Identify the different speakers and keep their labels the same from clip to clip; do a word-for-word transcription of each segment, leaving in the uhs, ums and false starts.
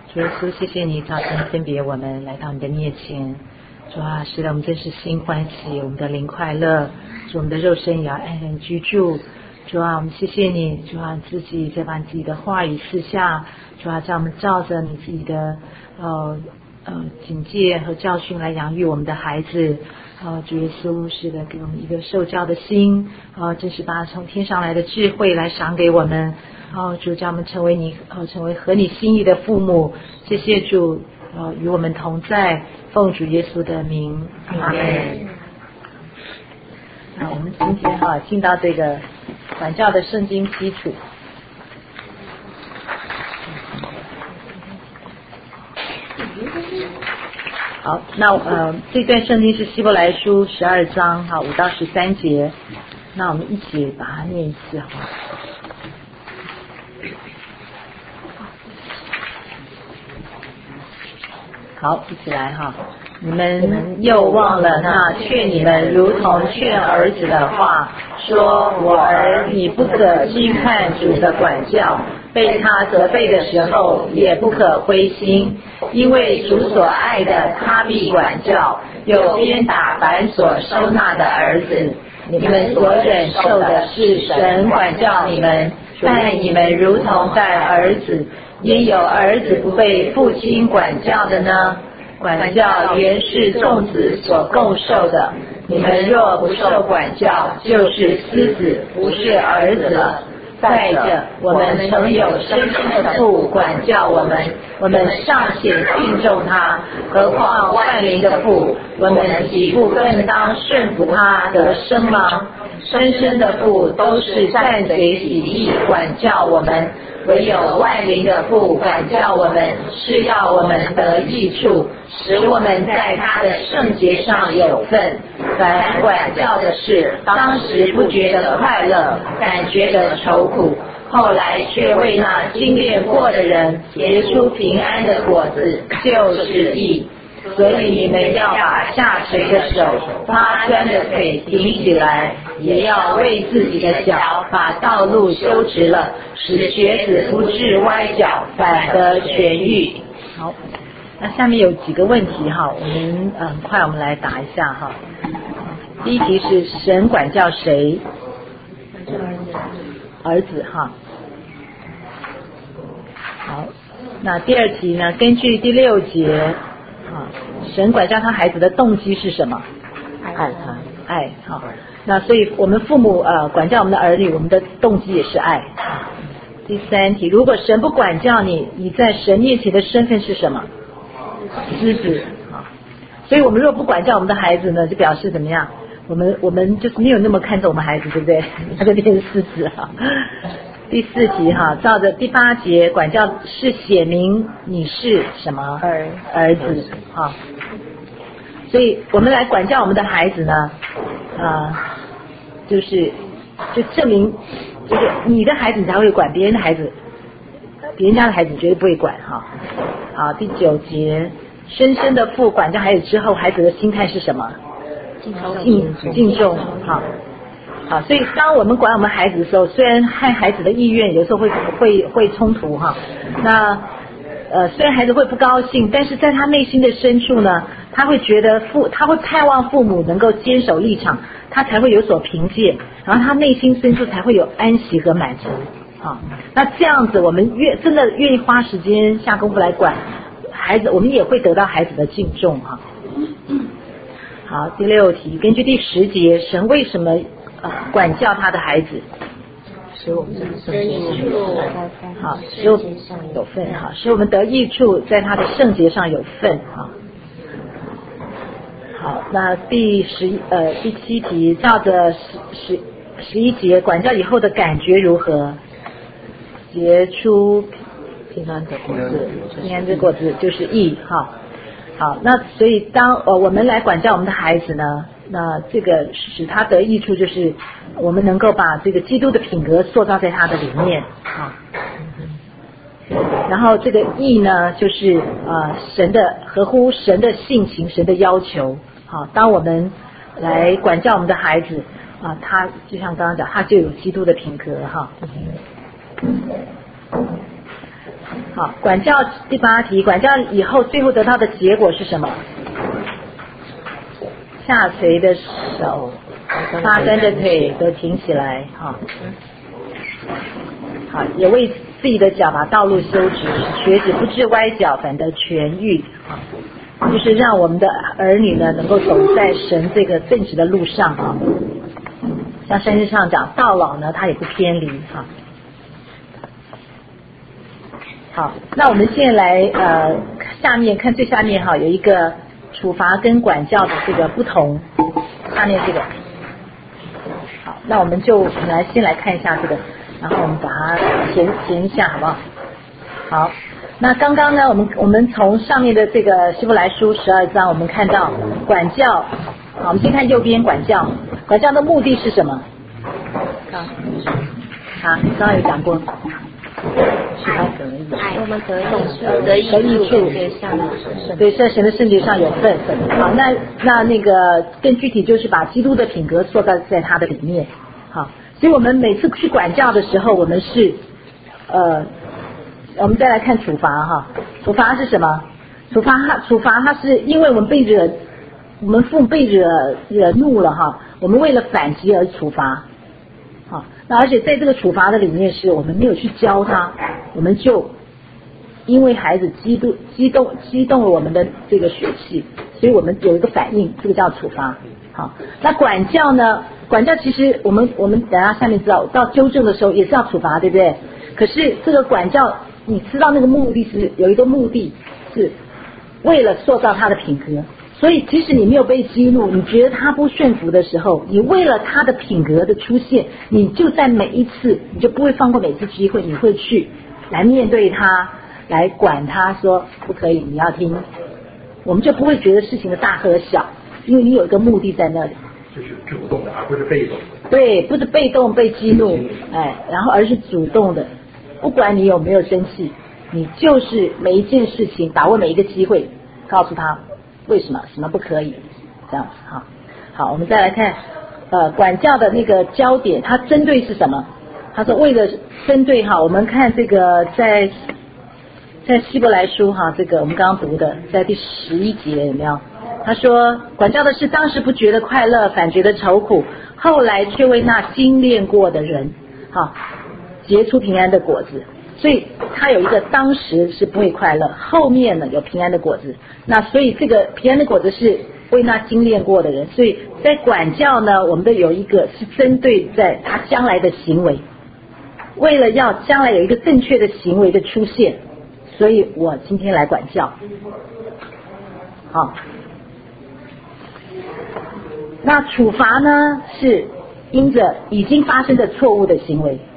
Speaker 1: 主耶稣，谢谢你早晨分别我们来到你的面前。主啊，使得我们真是心欢喜，我们的灵快乐，主我们的肉身也要安然居住。主啊，我们谢谢你，主啊，自己再把你自己的话语赐下，主啊，叫我们照着你自己的呃呃警戒和教训来养育我们的孩子。呃，主耶稣，是的，给我们一个受教的心，呃，真是把从天上来的智慧来赏给我们。哦，主，叫我们成为你，呃，成为合你心意的父母。谢谢主，呃，与我们同在，奉主耶稣的名，阿门。啊，我们今天哈、啊、进到这个管教的圣经基础。好，那呃，这段圣经是希伯来书十二章哈五到十三节，那我们一起把它念一次哈。好，一起来哈！你们又忘了那劝你们如同劝儿子的话，说：“我儿，你不可轻看主的管教，被他责备的时候也不可灰心，因为主所爱的，他必管教，有鞭打凡所收纳的儿子。你们所忍受的是神管教你们，待你们如同待儿子。也有儿子不被父亲管教的呢？管教原是众子所共受的。你们若不受管教，就是私子，不是儿子了。再者，我们曾有生身的父管教我们，我们尚且敬重他，何况万灵的父？我们岂不更当顺服他得生吗？生身的父都是善随己意管教我们，唯有万灵的父管教我们，是要我们得益处，使我们在他的圣洁上有份。凡管教的事，当时不觉得快乐，感觉得愁苦，后来却为那经验过的人结出平安的果子，就是义。所以你们要把下垂的手、发酸的腿挺起来，也要为自己的脚把道路修直了，使瘸子不致歪脚，反得痊愈。好，那下面有几个问题哈，我们很快我们来答一下哈。第一题是神管教谁？儿子哈。好，那第二题呢？根据第六节啊，神管教他孩子的动机是什么？爱他，爱哈。那所以我们父母呃管教我们的儿女，我们的动机也是爱。第三题，如果神不管教你，你在神面前的身份是什么？狮子啊。所以我们若不管教我们的孩子呢，就表示怎么样？我们我们就是没有那么看重我们孩子，对不对？他就变成狮子哈。第四题哈，照着第八节，管教是写明你是什么儿儿子哈。所以我们来管教我们的孩子呢，啊、呃，就是就证明，就是你的孩子你才会管，别人的孩子，别人家的孩子绝对不会管哈。好，第九节，深深的父管教孩子之后，孩子的心态是什么？敬敬重哈。好，所以当我们管我们孩子的时候，虽然和孩子的意愿有时候会会会冲突哈，那呃虽然孩子会不高兴，但是在他内心的深处呢，他会觉得父他会盼望父母能够坚守立场，他才会有所凭借，然后他内心深处才会有安息和满足啊。那这样子，我们愿真的愿意花时间下功夫来管孩子，我们也会得到孩子的敬重哈。好，第六题，根据第十节，神为什么呃管教他的孩子？使我们得益处，好，使我们有份哈，使我们得益处，在他的圣洁上有份哈。好，那第十呃第七题，照着十十十一节，管教以后的感觉如何？结出平安的果子，平安的果子就是义哈。好，那所以当呃我们来管教我们的孩子呢，那这个使他得益处就是我们能够把这个基督的品格塑造在他的里面啊。然后这个义呢，就是呃神的合乎神的性情、神的要求。好，当我们来管教我们的孩子啊，他就像刚刚讲，他就有基督的品格哈。 好，管教第八题，管教以后最后得到的结果是什么？下垂的手，发干的腿都挺起来，哈。好，也为自己的脚把道路修直，学子不致歪脚，反得痊愈。啊，就是让我们的儿女呢，能够走在神这个正直的路上啊。像圣经上讲，到老呢，他也不偏离哈。好，那我们现在来呃，下面看最下面哈，有一个处罚跟管教的这个不同。下面这个，好，那我们就来先来看一下这个。然后我们把它填填一下，好不好？好，那刚刚呢，我们我们从上面的这个希伯来书十二章，我们看到管教。好，我们先看右边管教，管教的目的是什么？好，好，刚刚有讲过，是他得益，
Speaker 2: 我们得益得益
Speaker 1: 得益处，对，在神的圣洁上有份。好，那那那个更具体就是把基督的品格塑造在他的里面。好。所以我们每次去管教的时候，我们是，呃，我们再来看处罚哈，处罚是什么？处罚它，处罚它是因为我们被惹，我们父母被惹惹怒了哈，我们为了反击而处罚，好，那而且在这个处罚的里面是我们没有去教他，我们就因为孩子激动激动激动了我们的这个血气，所以我们有一个反应，这个叫处罚。好，那管教呢？管教其实我们我们等下下面知道，到纠正的时候也是要处罚，对不对？可是这个管教，你知道那个目的是有一个目的，是为了塑造他的品格。所以即使你没有被激怒，你觉得他不顺服的时候，你为了他的品格的出现，你就在每一次，你就不会放过每次机会，你会去来面对他，来管他说不可以，你要听，我们就不会觉得事情的大和小，因为你有一个目的在那里。
Speaker 3: 就是主动的，而不是被动的。
Speaker 1: 对，不是被动被激怒，哎，然后而是主动的。不管你有没有生气，你就是每一件事情把握每一个机会，告诉他为什么什么不可以，这样子哈。好，我们再来看，呃，管教的那个焦点，它针对是什么？他说为了针对哈，我们看这个在在希伯来书哈，这个我们刚刚读的，在第十一节有没有？他说管教的是当时不觉得快乐，反觉得愁苦，后来却为那精炼过的人好结出平安的果子。所以他有一个当时是不会快乐，后面呢有平安的果子。那所以这个平安的果子是为那精炼过的人。所以在管教呢，我们的有一个是针对在他将来的行为，为了要将来有一个正确的行为的出现，所以我今天来管教。好，那处罚呢是因着已经发生的错误的行为。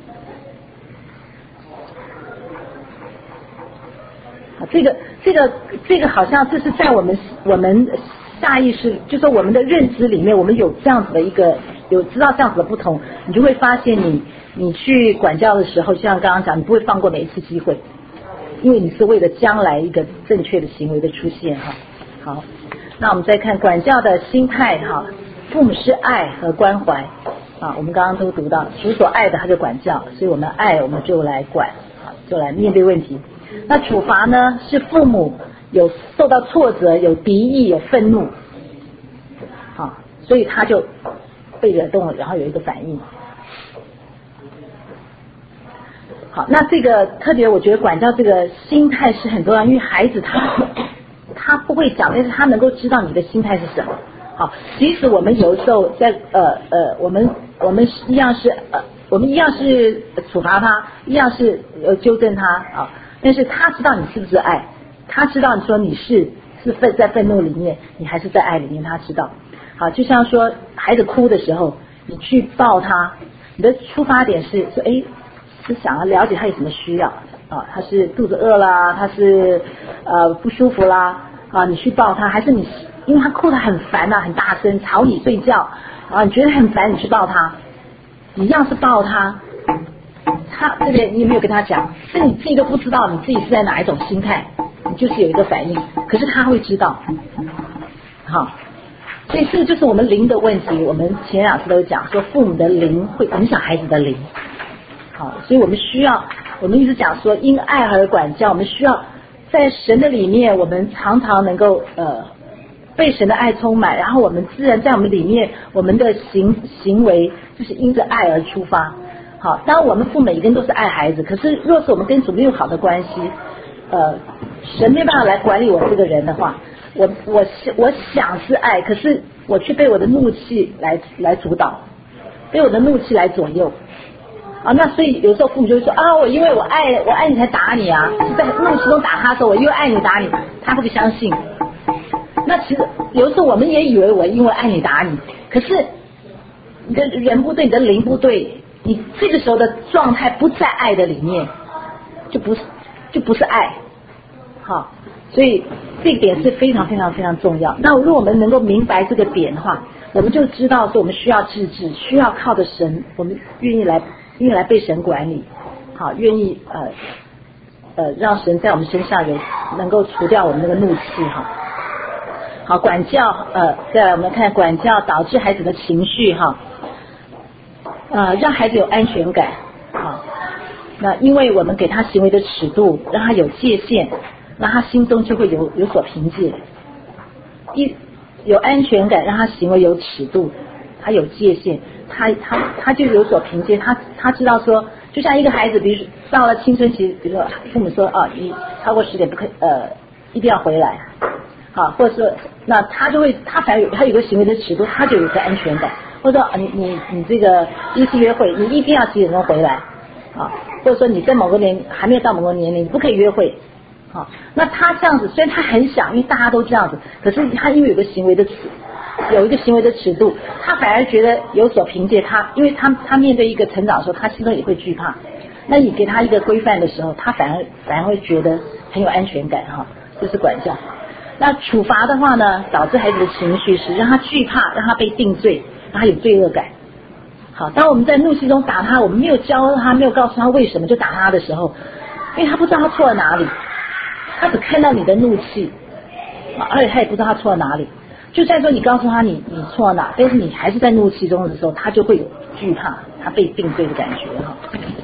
Speaker 1: 这个这个这个好像这是在我们我们下意识，就说我们的认知里面，我们有这样子的一个有知道这样子的不同，你就会发现你你去管教的时候，就像刚刚讲，你不会放过每一次机会，因为你是为了将来一个正确的行为的出现哈。好，那我们再看管教的心态哈，父母是爱和关怀啊，我们刚刚都读到，主所爱的他就管教，所以我们爱我们就来管啊，就来面对问题。那处罚呢，是父母有受到挫折，有敌意，有愤怒，好，所以他就被惹动了，然后有一个反应。好，那这个特别我觉得管教这个心态是很重要，因为孩子他他不会讲，但是他能够知道你的心态是什么。好，即使我们有时候在呃呃，我们我们一样是呃，我们一样是处罚他，一样是呃纠正他啊。但是他知道你是不是爱，他知道你说你是是愤在愤怒里面，你还是在爱里面，他知道。好，就像说孩子哭的时候，你去抱他，你的出发点是说，哎，是想要了解他有什么需要啊？他是肚子饿啦，他是呃不舒服啦啊？你去抱他，还是你因为他哭得很烦呐、啊，很大声吵你睡觉啊？你觉得很烦，你去抱他，一样是抱他。他对不对？你有没有跟他讲？是你自己都不知道你自己是在哪一种心态，你就是有一个反应，可是他会知道。好，所以这个就是我们灵的问题。我们前两次都讲说，父母的灵会影响孩子的灵。好，所以我们需要我们一直讲说因爱而管教，我们需要在神的里面，我们常常能够呃被神的爱充满，然后我们自然在我们里面，我们的行行为就是因着爱而出发。好，当然我们父母每一个人都是爱孩子，可是若是我们跟主没有好的关系，呃，神没办法来管理我这个人的话，我我我想是爱，可是我却被我的怒气来来主导，被我的怒气来左右。啊，那所以有时候父母就会说啊，我因为我爱我爱你才打你啊，是在怒气中打他的时候，我因为爱你打你，他会不相信。那其实有时候我们也以为我因为爱你打你，可是你的人不对，你的灵不对，你这个时候的状态不在爱的里面，就不是就不是爱。好，所以这一点是非常非常非常重要。那如果我们能够明白这个点的话，我们就知道说我们需要自治，需要靠着神，我们愿意来愿意来被神管理，好，愿意呃呃让神在我们身上有能够除掉我们那个怒气哈。好，管教呃，再来我们看管教导致孩子的情绪哈，呃，让孩子有安全感啊。那因为我们给他行为的尺度，让他有界限，让他心中就会有有所凭借。一有安全感，让他行为有尺度，他有界限，他他他就有所凭借，他他知道说，就像一个孩子，比如说到了青春期，比如说父母说啊，你超过十点不可以呃，一定要回来。好，或者说，那他就会，他反正有他有个行为的尺度，他就有个安全感。或者说，你你你这个第一次约会，你一定要几点钟回来，啊，或者说你在某个年还没有到某个年龄，你不可以约会，好，那他这样子，虽然他很想，因为大家都这样子，可是他因为有个行为的尺，有一个行为的尺度，他反而觉得有所凭借他，因为他他面对一个成长的时候，他心中也会惧怕。那你给他一个规范的时候，他反而反而会觉得很有安全感哈，这是管教。那处罚的话呢，导致孩子的情绪是让他惧怕，让他被定罪，让他有罪恶感。好，当我们在怒气中打他，我们没有教他，没有告诉他为什么就打他的时候，因为他不知道他错了哪里，他只看到你的怒气，而且他也不知道他错了哪里。就算说你告诉他你你错了哪，但是你还是在怒气中的时候，他就会有惧怕，他被定罪的感觉哈。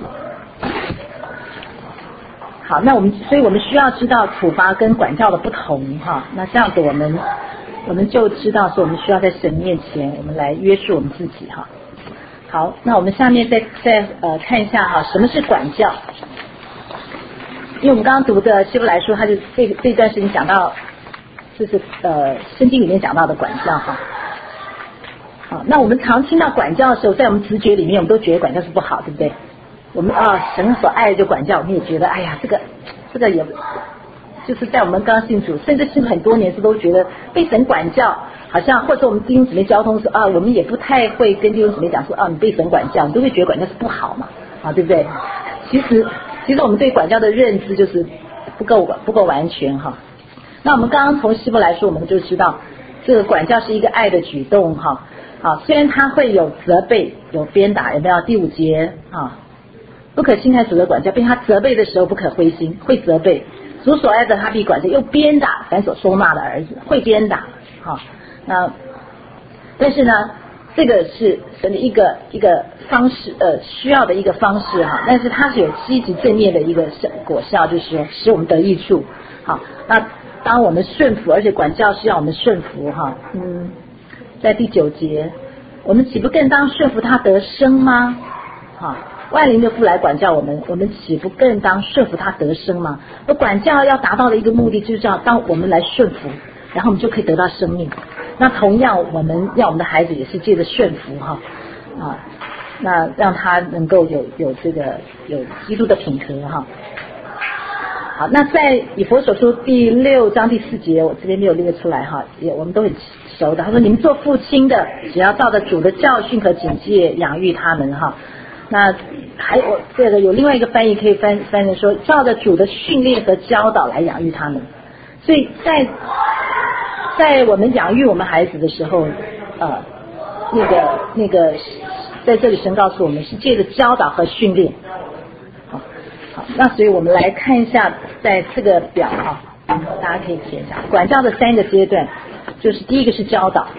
Speaker 1: 好，那我们所以我们需要知道处罚跟管教的不同哈。那这样子我们我们就知道说我们需要在神面前我们来约束我们自己哈。好，那我们下面再再呃看一下哈，什么是管教？因为我们刚刚读的希伯来书，它就这这段时间讲到，就是呃圣经里面讲到的管教哈。好，那我们常听到管教的时候，在我们直觉里面，我们都觉得管教是不好，对不对？我们啊，神所爱的就管教，我们也觉得，哎呀，这个这个也，就是在我们刚信主，甚至信很多年，是都觉得被神管教，好像或者我们弟兄姊妹交通说啊，我们也不太会跟弟兄姊妹讲说啊，你被神管教，你都会觉得管教是不好嘛，啊，对不对？其实其实我们对管教的认知就是不够不够完全哈。那我们刚刚从希伯来书，我们就知道这个管教是一个爱的举动哈。好，虽然它会有责备，有鞭打，有没有？第五节啊。不可轻看主的管教，被他责备的时候不可灰心，会责备主所爱的他必管教，又鞭打凡所收纳的儿子，会鞭打。好，那但是呢，这个是神的一个一个方式，呃，需要的一个方式哈。但是它是有积极正面的一个果效，就是说使我们得益处。好，那当我们顺服，而且管教是让我们顺服哈。嗯，在第九节，我们岂不更当顺服他得生吗？好。万灵的父来管教我们，我们岂不更当顺服他得生吗？而管教要达到的一个目的，就是要当我们来顺服，然后我们就可以得到生命。那同样，我们让我们的孩子也是借着顺服哈啊，那让他能够有有这个有基督的品格哈。好，那在以弗所书第六章第四节，我这边没有列出来哈，也我们都很熟的。他说：“你们做父亲的，只要照着主的教训和警戒养育他们哈。”那还有这个有另外一个翻译可以翻翻译说，照着主的训练和教导来养育他们。所以在在我们养育我们孩子的时候，呃，那个那个在这里神告诉我们是借着教导和训练。好，好，那所以我们来看一下，在这个表哈，大家可以写一下管教的三个阶段，就是第一个是教导。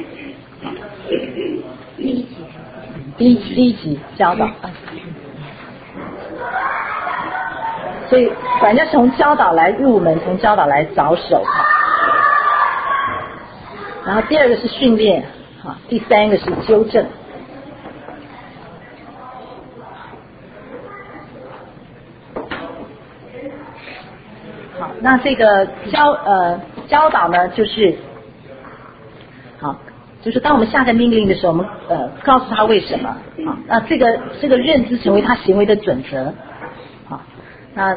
Speaker 1: 第一集。第一第一集教导， 所以管教从教导来入门，从教导来着手。然后第二个是训练，好，第三个是纠正。好，那这个教呃教导呢，就是好，就是当我们下个命令的时候，我们呃告诉他为什么，好，那这个这个认知成为他行为的准则，好，那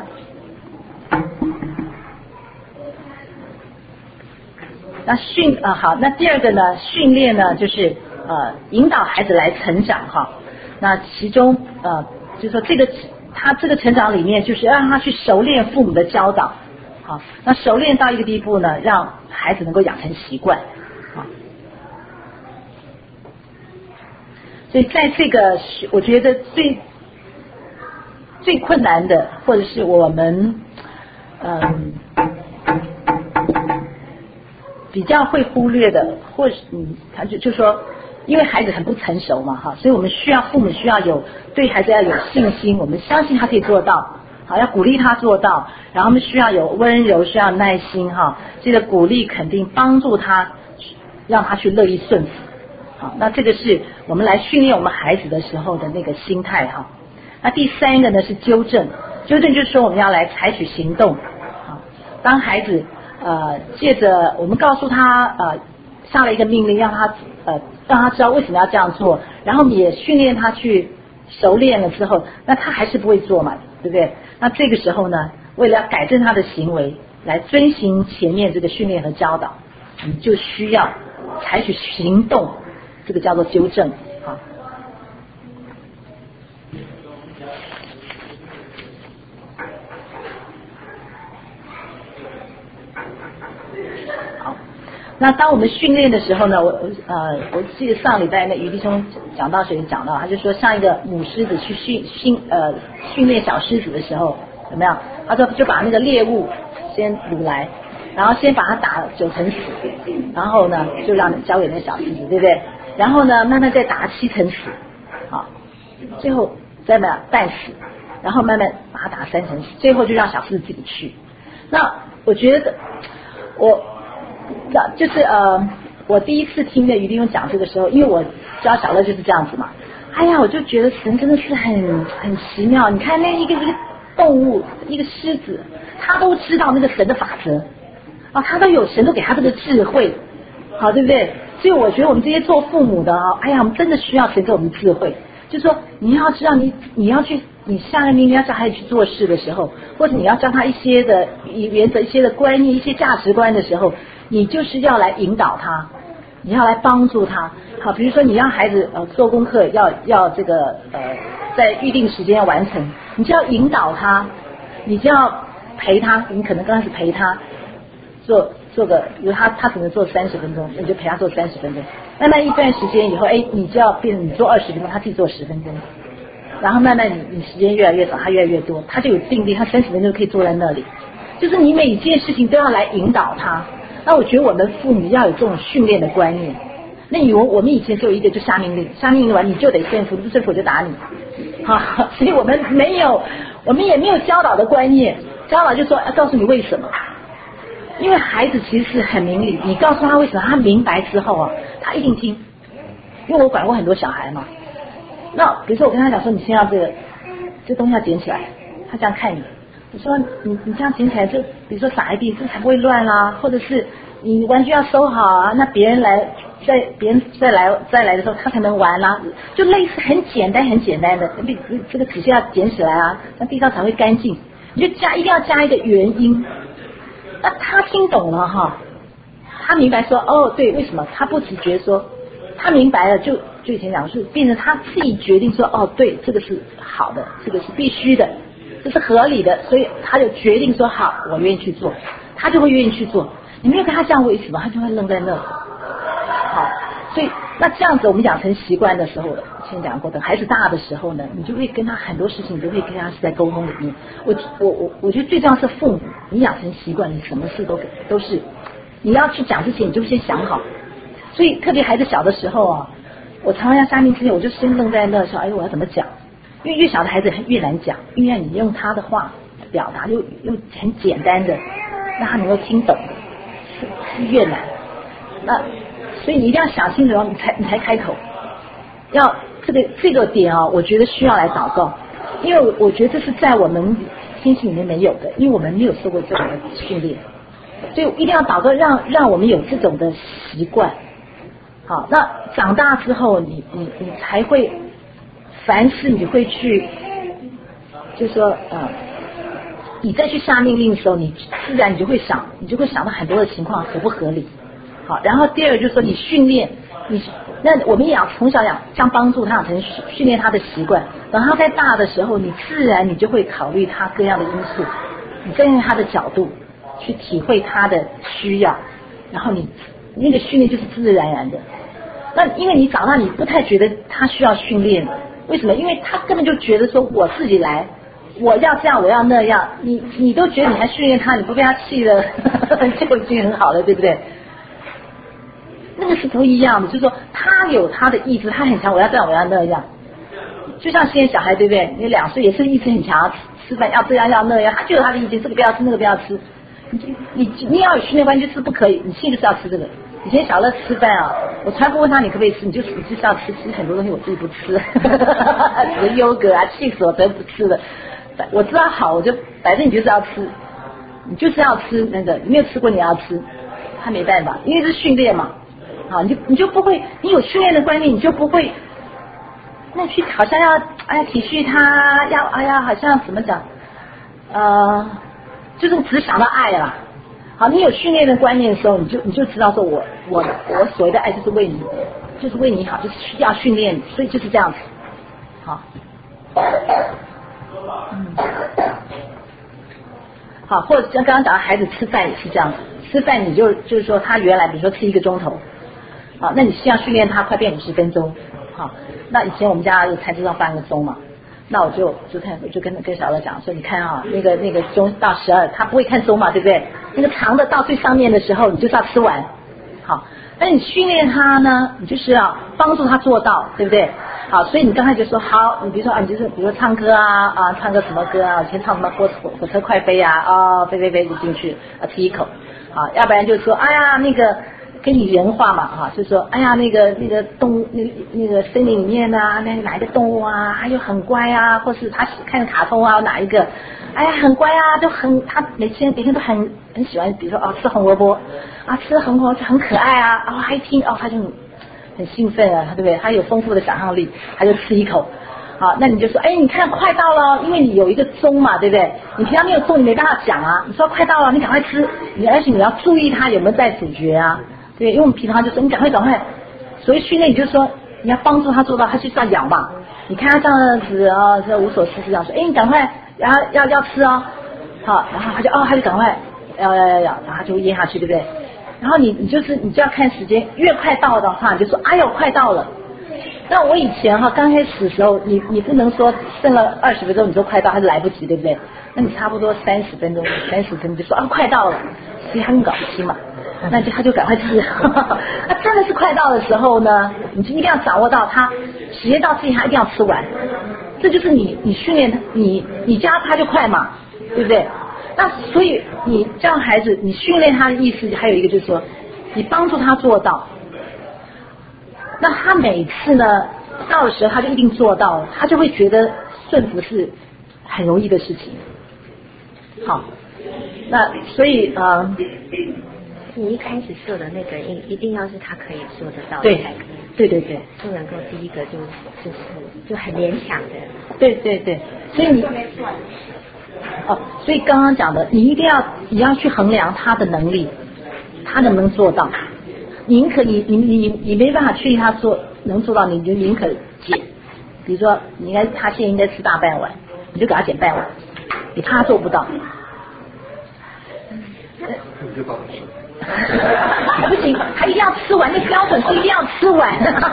Speaker 1: 那训啊好，那第二个呢，训练呢就是呃引导孩子来成长哈，那其中呃就是说这个他这个成长里面就是让他去熟练父母的教导。好，那熟练到一个地步呢，让孩子能够养成习惯，啊，所以在这个我觉得最最困难的，或者是我们嗯比较会忽略的，或是嗯，他就就说，因为孩子很不成熟嘛，哈，所以我们需要父母需要有对孩子要有信心，我们相信他可以做到。好，要鼓励他做到，然后我们需要有温柔，需要耐心哈，这个鼓励肯定帮助他，让他去乐意顺服。好，那这个是我们来训练我们孩子的时候的那个心态哈。那第三个呢是纠正，纠正就是说我们要来采取行动。好，当孩子呃借着我们告诉他呃下了一个命令，让他呃让他知道为什么要这样做，然后我们也训练他去熟练了之后，那他还是不会做嘛，对不对？那这个时候呢，为了改正他的行为，来遵循前面这个训练和教导，我们就需要采取行动，这个叫做纠正啊。好，那当我们训练的时候呢，我呃，我记得上礼拜那于弟兄讲到谁讲到，他就说像一个母狮子去训训呃训练小狮子的时候，有没有？他说就把那个猎物先掳来，然后先把它打九成死，然后呢就让交给那小狮子，对不对？然后呢慢慢再打七成死，好，最后再把半死，然后慢慢把它打三成死，最后就让小狮子自己去。那我觉得我。就是呃，我第一次听的于弟兄讲这个时候，因为我教小乐就是这样子嘛，哎呀，我就觉得神真的是很很奇妙。你看那一个一个动物，一个狮子，他都知道那个神的法则啊，他都有神都给他这个智慧，好，对不对？所以我觉得我们这些做父母的啊，哎呀，我们真的需要神给我们智慧，就是说你要知道你你要去你下个命令要教孩子去做事的时候，或者你要教他一些的原则、一些的观念、一些价值观的时候。你就是要来引导他，你要来帮助他。好，比如说你让孩子呃做功课要要这个呃在预定时间要完成，你就要引导他，你就要陪他，你可能刚开始陪他做做个，比如他他可能做三十分钟，你就陪他做三十分钟。慢慢一段时间以后，哎，你就要变成你做二十分钟，他自己做十分钟。然后慢慢你你时间越来越少，他越来越多，他就有定力，他三十分钟可以坐在那里。就是你每一件事情都要来引导他。那我觉得我们父母要有这种训练的观念。那以为我们以前就有一个就下命令，下命令完你就得顺服，不顺服我就打你。好，所以我们没有，我们也没有教导的观念。教导就说要告诉你为什么，因为孩子其实是很明理，你告诉他为什么，他明白之后啊，他一定听。因为我管过很多小孩嘛，那比如说我跟他讲说，你先要这个这东西要捡起来，他这样看你。我说你你这样捡起来，就比如说撒一地，这才不会乱啦、啊。或者是你玩具要收好啊，那别人来再别人再来再来的时候，他才能玩啦、啊。就类似很简单很简单的，这个纸屑要捡起来啊，那地上才会干净。你就加一定要加一个原因，那他听懂了哈，他明白说哦对，为什么？他不只觉得说他明白了，就就以前讲是变成他自己决定说哦对，这个是好的，这个是必须的。这是合理的，所以他就决定说好，我愿意去做，他就会愿意去做。你没有跟他讲为什么，他就会愣在那。好，所以那这样子我们养成习惯的时候，先讲过，等孩子大的时候呢，你就会跟他很多事情，你都会跟他是在沟通里面。我我我我觉得最重要是父母，你养成习惯，你什么事都都是你要去讲之前，你就先想好。所以特别孩子小的时候啊，我常常要下命之前，我就先愣在那说，哎，我要怎么讲？因为越小的孩子越难讲，因为你用他的话表达，就用很简单的，让他能够听懂的，是是越难。那所以你一定要想清楚，你才你才开口。要这个这个点哦，我觉得需要来祷告，因为我觉得这是在我们心性里面没有的，因为我们没有受过这种的训练，所以一定要祷告，让让我们有这种的习惯。好，那长大之后，你你你才会，凡事你会去，就说呃，你再去下命令的时候，你自然你就会想，你就会想到很多的情况合不合理。好，然后第二就是说你训练你，那我们也要从小养，像帮助他养成训练他的习惯，等他在大的时候，你自然你就会考虑他各样的因素，你站在他的角度去体会他的需要，然后你那个训练就是自自然然的。那因为你长大你不太觉得他需要训练，为什么？因为他根本就觉得说我自己来，我要这样我要那样，你你都觉得你还训练他，你不被他气了就已经很好了，对不对？那个是不一样的，就是说他有他的意志，他很强，我要这样我要那样。就像现在小孩对不对？你两岁也是意志很强，吃饭要这样要那样，他就有他的意见，这个不要吃那个不要吃。你你你要有训练关系，就是不可以，你现在就是要吃这个。以前小乐吃饭啊，我从来不问他你可不可以吃，你就你就是要吃，其实很多东西我自己不吃，什么优格啊、气死我真不吃的。我知道好，我就反正你就是要吃，你就是要吃那个，你没有吃过你要吃，他没办法，因为是训练嘛。好，你就你就不会，你有训练的观念，你就不会，那去好像要哎呀体恤他，要哎呀好像怎么讲，呃，就是只想到爱啦。好，你有训练的观念的时候，你就你就知道说我我我所谓的爱就是为你，就是为你好，就是需要训练，所以就是这样子。好，嗯，好，或者像刚刚讲的孩子吃饭也是这样子，吃饭你就就是说他原来比如说吃一个钟头，好，那你需要训练他快变五十分钟，好，那以前我们家有餐桌上放个钟嘛。那我就就看，我就跟跟小乐讲说，你看啊，那个那个钟到十二，他不会看钟嘛，对不对？那个长的到最上面的时候，你就是要吃完。好，那你训练他呢，你就是要帮助他做到，对不对？好，所以你刚才就说好，你比如说啊，你就是比如说唱歌啊啊，唱个什么歌啊，以前唱什么火火火车快飞啊啊，飞飞飞就进去啊，吃一口，啊，要不然就说哎呀那个。跟你人话嘛哈，就说哎呀那个那个动物那个那个森林里面啊，那个哪一个动物啊，还有很乖啊，或是他看卡通啊哪一个，哎呀很乖啊，就很他每天每天都很很喜欢，比如说哦吃红萝卜啊，吃红萝卜就很可爱啊，哦还听哦他就很很兴奋啊，对不对？他有丰富的想象力，他就吃一口。好，那你就说，哎，你看快到了，因为你有一个钟嘛，对不对？你平常没有钟，你没办法讲啊。你说快到了，你赶快吃，你而且你要注意他有没有在咀嚼啊。对，因为我们平常就说你赶快赶快，所以训练你就说你要帮助他做到，他就是要咬嘛。你看他这样子啊，这无所事事这样说，哎，你赶快，然后要要吃哦，好，然后他就哦，他就赶快要要要要，然后他就咽下去，对不对？然后你你就是你就要看时间，越快到的话，你就说哎呦快到了。那我以前哈刚开始的时候，你你不能说剩了二十分钟，你说快到，还是来不及，对不对？那你差不多三十分钟，三十分钟就说啊快到了，所以他很搞不清嘛。那就他就赶快吃，那真的是快到的时候呢，你就一定要掌握到他体验到自己，他一定要吃完，这就是你你训练他，你你教他就快嘛，对不对？那所以你教孩子，你训练他的意思还有一个就是说，你帮助他做到，那他每次呢到的时候他就一定做到了，他就会觉得顺服是很容易的事情。好，那所以呃。
Speaker 2: 你一开始做的那个一一定要是他可以做得到的才可以，
Speaker 1: 对对对，
Speaker 2: 不能够第一个就就是就很勉强的，
Speaker 1: 对对对，所以你哦，所以刚刚讲的，你一定要你要去衡量他的能力，他能不能做到，宁可你你你你没办法确定他做能做到，你就宁可减，比如说你应该他现在应该吃大半碗，你就给他减半碗，你怕他做不到。
Speaker 3: 你就帮我吃。
Speaker 1: 不行，他一定要吃完，那标准是一定要吃完，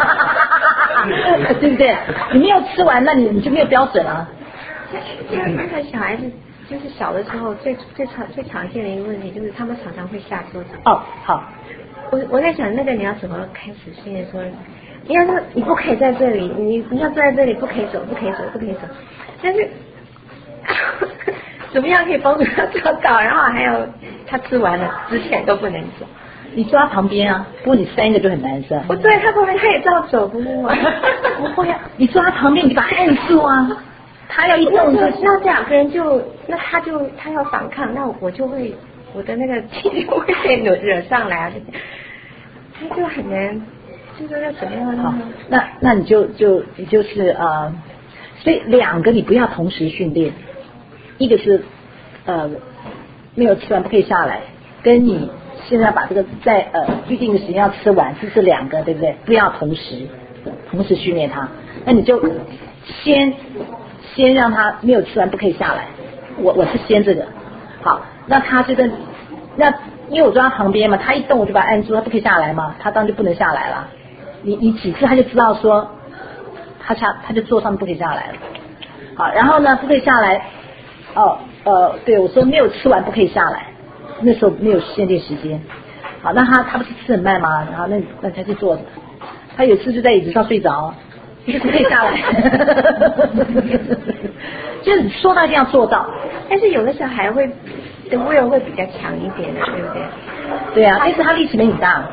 Speaker 1: 对不对？你没有吃完，那你你就没有标准啊。
Speaker 2: 因为那个小孩子就是小的时候最最常最常见的一个问题就是他们常常会下桌子。
Speaker 1: 哦，好。
Speaker 2: 我我在想那个你要怎么开始训练说，你要说你不可以在这里，你你要坐在这里不可以走，不可以走，不可以走，但是怎么样可以帮助他做到，然后还有他吃完了之前都不能走。
Speaker 1: 你坐他旁边啊，不过你三个就很难受。
Speaker 2: 不对，他旁边他也照走不误啊。
Speaker 1: 不会啊，你坐他旁边，你把他按住啊，他要一动就
Speaker 2: 那这两个人就那他就他要反抗，那我就会我的那个气就会被惹惹上来啊，他就很难，就是要怎么样呢？
Speaker 1: 那那你就就你就是呃，所以两个你不要同时训练，一个是呃没有吃完不可以下来，跟你现在把这个在呃预定的时间要吃完，这是两个对不对？不要同时同时训练他，那你就先先让他没有吃完不可以下来，我我是先这个，好，那他这个那因为我坐他旁边嘛，他一动我就把他按住，他不可以下来嘛，他当然就不能下来了。你你几次他就知道说他下他就坐上面不可以下来了，好，然后呢不可以下来，哦呃对我说没有吃完不可以下来，那时候没有限定时间，好，那他他不是吃很慢吗？然后那那他就坐着，他有一次就在椅子上睡着，就是不可以下来，就是说到一定要做到，
Speaker 2: 但是有的小孩会的 will 会比较强一点的，对不对？
Speaker 1: 对啊，但是他力气没你大。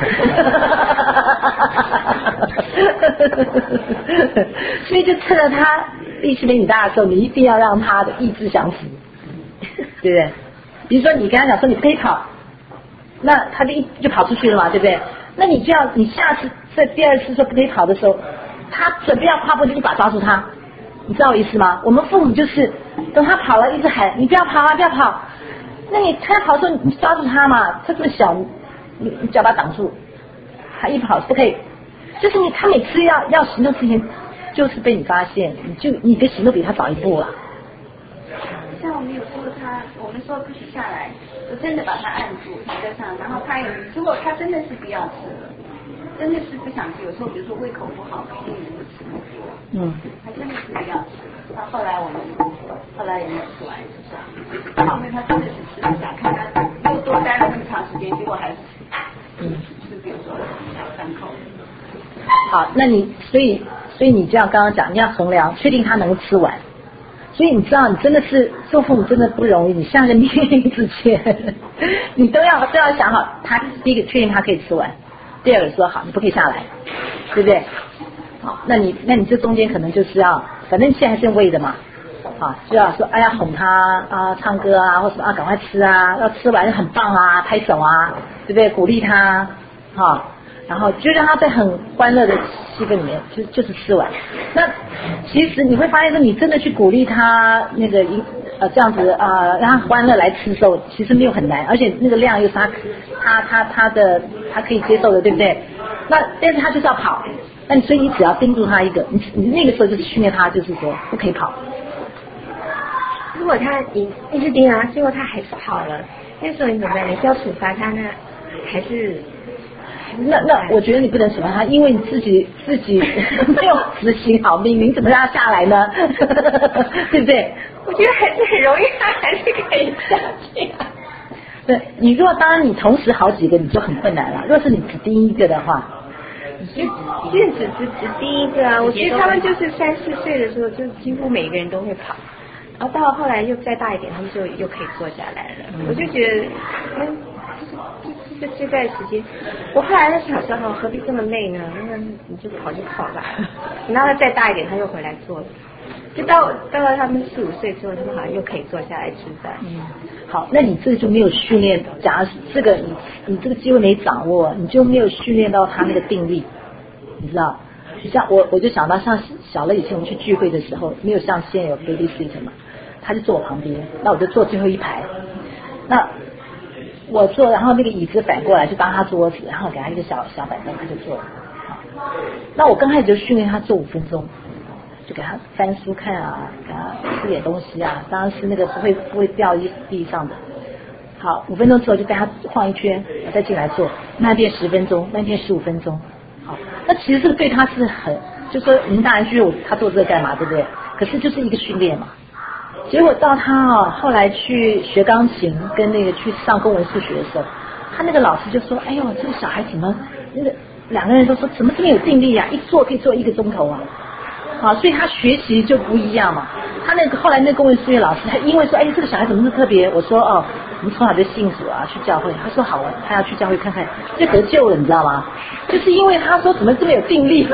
Speaker 1: 所以就趁着他力气没你大的时候，你一定要让他的意志降服，对不对？比如说你跟他讲说你不可以跑，那他就一就跑出去了嘛，对不对？那你就要你下次在第二次说不可以跑的时候，他准备要跨步就一把抓住他，你知道我意思吗？我们父母就是等他跑了一直喊你不要跑啊不要跑，那你他跑的时候你抓住他嘛，他这么小你你只要把他挡住，他一跑不可以，就是你他每次要要行动之前，就是被你发现，你就你的行动比他早一步了。
Speaker 4: 像我们有时候他，我们说不许下来，我真的把他按住躺在上，然后他也，如果他真的是不要吃了，真的是不想吃，有时候比如说胃口不好，没有人吃很多，嗯，他真的是不要吃。他后来我们后来也没有吃完，是不是？因为他真的是吃不下，看他又多待了那么长时间，结果还是嗯，是比如说两三口。
Speaker 1: 好，那你所以所以你这样刚刚讲，你要衡量，确定他能吃完。所以你知道，你真的是做父母真的不容易。你下个命令之前，你都要都要想好，他第一个确定他可以吃完，第二个说好你不可以下来，对不对？好，那你那你这中间可能就是要，反正现在还是用喂的嘛，啊，就要说哎呀哄他啊，唱歌啊，或什么啊，赶快吃啊，要吃完很棒啊，拍手啊，对不对？鼓励他，哈。然后就让他在很欢乐的气氛里面，就就是吃完。那其实你会发现说，你真的去鼓励他那个呃这样子啊、呃，让他欢乐来吃的时候，其实没有很难，而且那个量又是他他他他的他可以接受的，对不对？那但是他就是要跑，那你所以你只要盯住他一个，你你那个时候就是训练他，就是说不可以跑。
Speaker 2: 如果他你一直盯啊，结果他还是跑了，那时候你怎么办？你是要处罚他呢，还是？
Speaker 1: 那那我觉得你不能处罚他，因为你自己自己没有执行好命令，怎么让他下来呢？对不对？
Speaker 2: 我觉得还是很容易，他还是可以下去啊。
Speaker 1: 对，你如果当然你同时好几个，你就很困难了。如果是你只盯一个的话，
Speaker 2: 就就只只只第一个啊。我觉得他们就是三四岁的时候，就几乎每个人都会跑，然后到后来又再大一点，他们就又可以坐下来了。嗯、我就觉得，嗯。这这段时间，我后来在想说，何必这么累呢？那你就跑就跑吧，你让他再大一点，他又回来做了。就到到了他们四五岁之后，他们好像又可以坐下来吃饭。
Speaker 1: 嗯，好，那你这个就没有训练。假如这个你你这个机会没掌握，你就没有训练到他那个定力，你知道？像我我就想到像小了以前我们去聚会的时候，没有像现在有 babysitter 嘛，他就坐我旁边，那我就坐最后一排，那。我坐，然后那个椅子反过来就当他桌子，然后给他一个小小板凳，他就坐了。那我刚开始就训练他坐五分钟，就给他翻书看啊，给他吃点东西啊，当然是那个不会不会掉地地上的。好，五分钟之后就带他晃一圈，我再进来坐，慢变十分钟，慢变十五分钟。好，那其实这个对他是很，就说您大人觉得他做这个干嘛，对不对？可是就是一个训练嘛。结果到他啊、哦，后来去学钢琴，跟那个去上公文数学的时候，他那个老师就说：“哎呦，这个小孩怎么那个两个人都说怎么这么有定力啊？一坐可以坐一个钟头啊！”好，所以他学习就不一样嘛。 他那个后来那个公文数学老师，他因为说，哎，这个小孩怎么是特别？我说哦，我们从小就信主啊，去教会。他说好啊，他要去教会看看，就得救了，你知道吗？就是因为他说怎么这么有定力。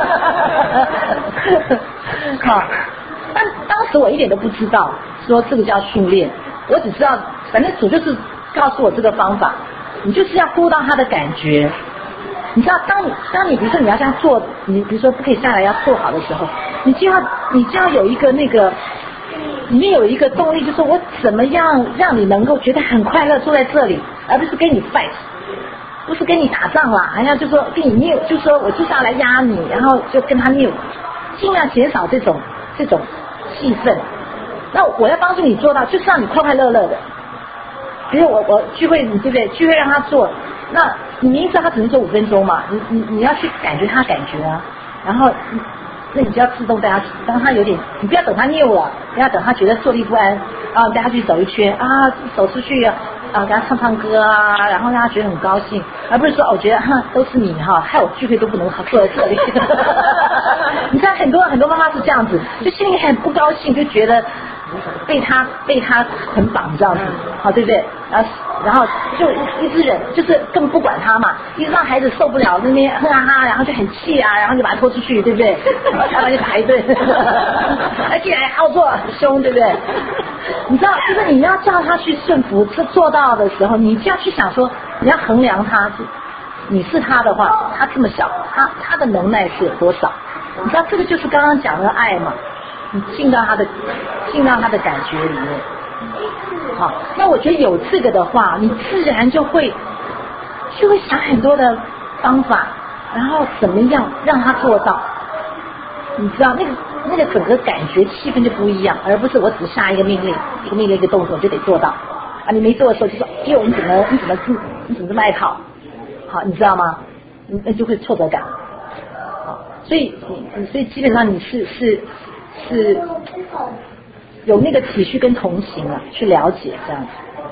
Speaker 1: 好，但当时我一点都不知道，说这个叫训练，我只知道，反正主就是告诉我这个方法，你就是要顾到他的感觉。你知道，当你当你比如说你要这样做，你比如说不可以下来要做好的时候，你就要你就要有一个那个里面有一个动力，就是我怎么样让你能够觉得很快乐坐在这里，而不是跟你 fight， 不是跟你打仗啦，好像就说跟你拗，就说我就是要来压你，然后就跟他拗，尽量减少这种这种气氛。那我要帮助你做到，就是让你快快乐乐的。比如我我聚会，你对不对？聚会让他做，那你明知道他只能做五分钟嘛，你你你要去感觉他感觉啊，然后那你就要自动带他，当他有点，你不要等他拗了，不要等他觉得坐立不安啊，带他去走一圈啊，走出去啊，给他唱唱歌啊，然后让他觉得很高兴，而不是说我觉得哈都是你哈，害我聚会都不能坐在这里。你看很多很多妈妈是这样子，就心里很不高兴，就觉得被他被他捆绑这样子，好对不对？然后然后就一直忍，就是更不管他嘛，一直让孩子受不了那边哼啊哈，然后就很气啊，然后就把他拖出去，对不对？然后就打一顿，而且还好做凶，对不对？你知道，就是你要叫他去顺服，是做到的时候，你就要去想说，你要衡量他，你是他的话，他这么小，他他的能耐是有多少？你知道这个就是刚刚讲的爱嘛。你进到他的进到他的感觉里面，好，那我觉得有这个的话，你自然就会就会想很多的方法，然后怎么样让他做到，你知道那个那个整个感觉气氛就不一样，而不是我只下一个命令，一个命令一个动作就得做到啊，你没做的时候就说，哎呦你怎么你怎么你怎么这么爱跑，好，你知道吗？那就会挫折感，好，所以你所以基本上你是是。是有那个体恤跟同情啊，去了解这样子。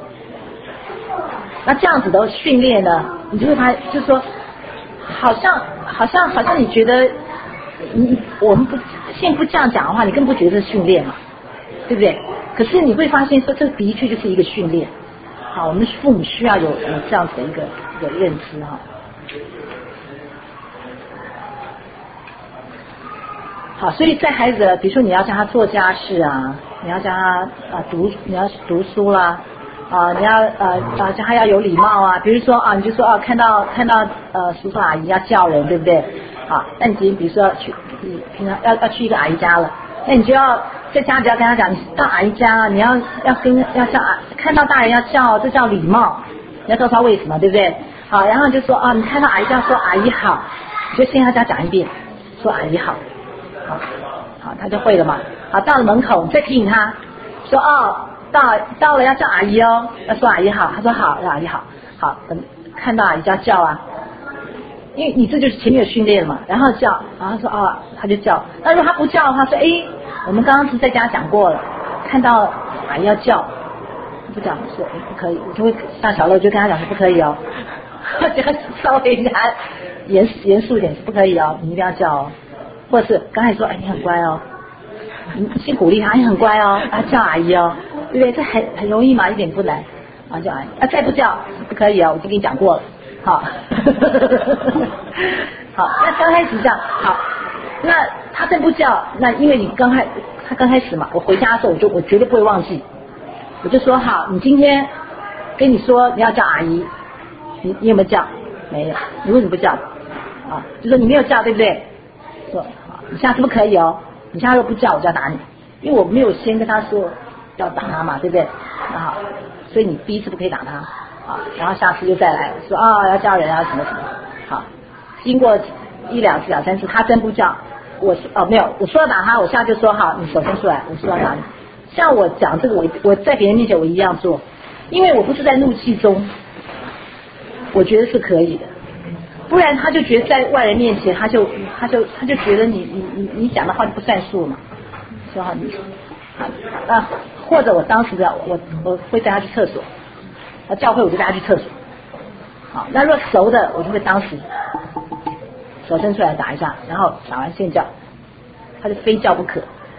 Speaker 1: 那这样子的训练呢，你就会发现，就是说，好像好像好像你觉得，你我们不现在不这样讲的话，你更不觉得是训练嘛，对不对？可是你会发现说，这的确就是一个训练。好，我们父母需要有有这样子的一个一个认知哈。好，所以在孩子，比如说你要教他做家事啊，你要教他啊读，你要读书啦，啊你要呃啊教他要有礼貌啊，比如说啊你就说啊看到看到呃叔叔阿姨要叫人，对不对？啊，那你今天比如说要去，你平常要要去一个阿姨家了，那你就要在家里要跟他讲，你到阿姨家你要要跟要叫啊，看到大人要叫，这叫礼貌，你要告诉他为什么，对不对？好，然后就说啊你看到阿姨这样说阿姨好，你就先跟他讲一遍，说阿姨好。好，好，他就会了嘛。好，到了门口，你再提醒他，说哦，到到了要叫阿姨哦，要说阿姨好。他说好，要阿姨好。好，等看到阿姨就要叫啊，因为你这就是前面有训练嘛。然后叫，然后说哦，他就叫。那如果他不叫的话，说哎，我们刚刚是在家讲过了，看到阿姨要叫，不讲说哎不可以，我就会上小乐就跟他讲说不可以哦，就稍微给他严严肃一点，不可以哦，你一定要叫哦。或者是刚才说，哎，你很乖哦，你先鼓励他，你很乖哦，啊，叫阿姨哦，对不对？这很很容易嘛，一点不难，啊，叫阿姨，啊，再不叫不可以哦，我已经跟你讲过了，好，好，那刚开始这样，好，那他再不叫，那因为你刚开他刚开始嘛，我回家的时候我就我绝对不会忘记，我就说好，你今天跟你说你要叫阿姨，你你有没有叫？没有，你为什么不叫？啊，就说你没有叫，对不对？说你下次不可以哦，你下次不叫我就要打你，因为我没有先跟他说要打他嘛，对不对？那好，所以你第一次不可以打他啊，然后下次就再来说啊、哦、要叫人啊什么什么，好，经过一两次两三次他真不叫，我说哦没有，我说要打他，我下次就说好，你手伸出来，我说要打你。像我讲这个，我我在别人面前我一样做，因为我不是在怒气中，我觉得是可以的。不然他就觉得在外人面前，他就他就他就觉得你你你你讲的话就不算数嘛，说好你啊啊，或者我当时的我我会带他去厕所，啊教会我就带他去厕所，好，那若熟的我就会当时手伸出来打一下，然后打完先叫，他就非叫不可，